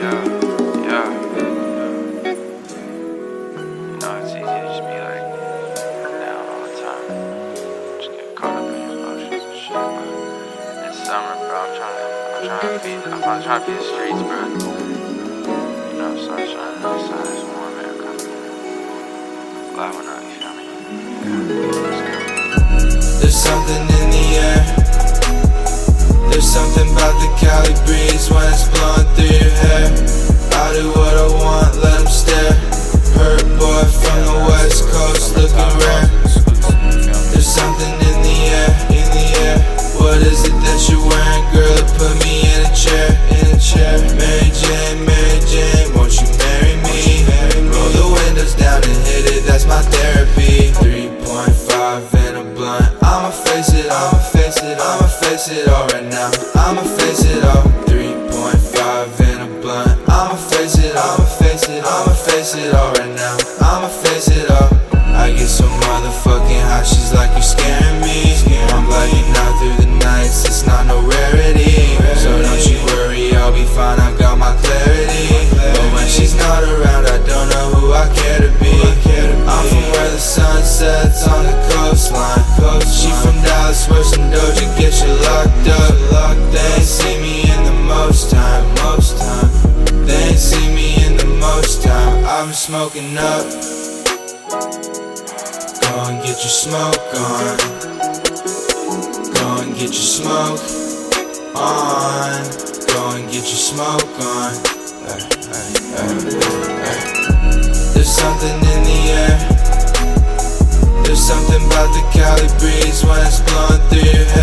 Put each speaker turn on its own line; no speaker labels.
yeah. You know, it's easy to just be like down all the time. Just get caught up in your emotions and shit. But it's summer, bro. I'm trying to feed the streets, bro. You know, sunshine outside is warm air coming. Live or not, you feel me? Yeah, let's go.
There's something in the air. There's something about the Cali breeze when it's blowing through your hair. I do what I want, let them stare. Hurt boy from the west coast looking rare. There's something in the air. What is it that you're wearing, girl? It put me in a chair. Mary Jane, won't you marry me? Roll the windows down and hit it, that's my therapy. 3.5 in a blunt, I'ma face it all right now. I'ma face it all. 3.5 in a blunt, I'ma face it all right now. I'ma face it all. I get so motherfucking hot, she's like, you scaring me. I'm blacking out through the nights, it's not no rarity. So don't you worry, I'll be fine, I got my clarity. But when she's not around, I don't know who I care to be. I'm from where the sun sets on the coastline. She from Dallas, where some Doja get you locked up. They ain't see me in the most time. They ain't see me in the most time. I've been smoking up. Go and get your smoke on. Go and get your smoke on. Go and get your smoke on. There's something in the air. There's something about the Cali breeze when it's blowing through your hair.